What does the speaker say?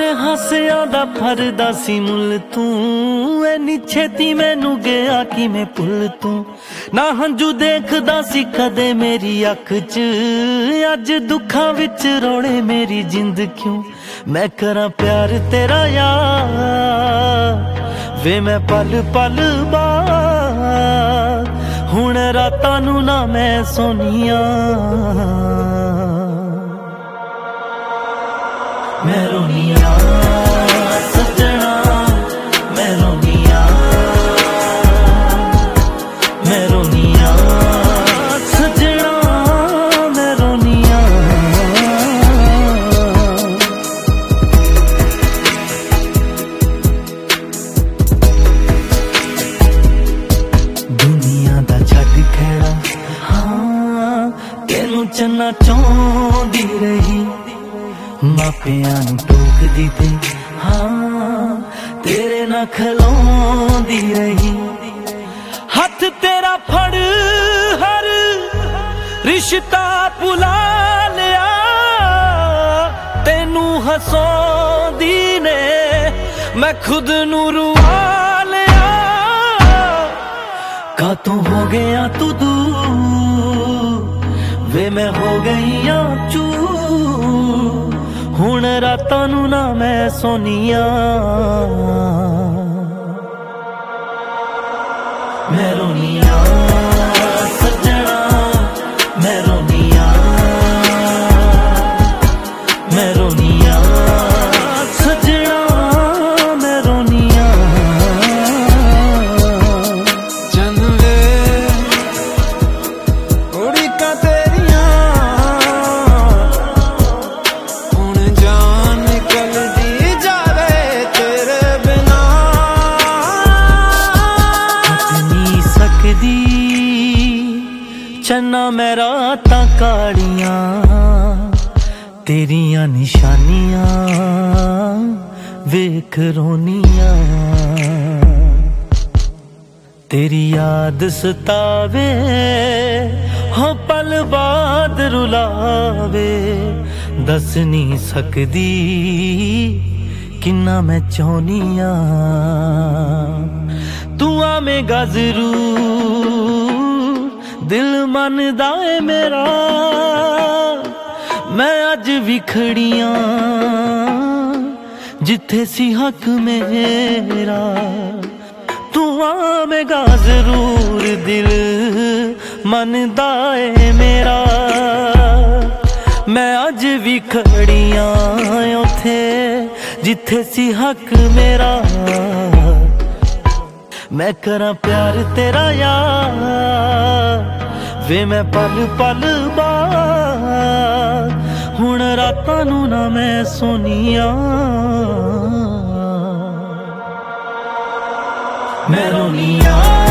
तेरे हासियां दा फरदा सी मुल तू एनी छेती मैनू गया कि मैं भुल तू ना हंजू देखदा सी कदे मेरी अख च अज दुखां विच रोले मेरी जिंद क्यों मैं करा प्यार तेरा यार वे मैं पल पल बाद हुण रातां नू ना मैं सोनिया मैं रोनिया सजना मैं रोनिया सजना मैं रोनिया दुनिया दा छड्ड खैड़ा हाँ तेनू चन्ना चाहुंदी रही मापियां नू टोकदी ते हाँ तेरे नाल खलोंदी रही हथ तेरा फड़ हर रिश्ता भुला लिया तेनू हसौंदी ने मैं खुद नू रुआ लिया कातों हो गया तू दूर वे मैं हो गई चूर हुण रातां नू ना मैं सोनिया मैं रोनिया सजना मैं रोनिया सजना मैं रोनिया चंदे उड़िका तेरिया हुण जान निकलदी जावे तेरे बिना नहीं सकदी चन्ना मैं रातां कालियां तेरियां निशानियां वेख रोनिया तेरी याद सतावे हो पल बाद रुलावे दस नहीं सकदी किन्ना मैं चाहनिया तू आवेगा जरूर दिल मनदा है मेरा मैं अज विखड़ियां जिथे सी हक मेरा तू आवेगा जरूर दिल मनदा है मेरा मैं अज विखड़ियां उथे जिथे सी हक मेरा मैं करा प्यार तेरा यार वे मैं पल पल बाद हुण रातां नू ना मैं सोनिया मैं रोनिया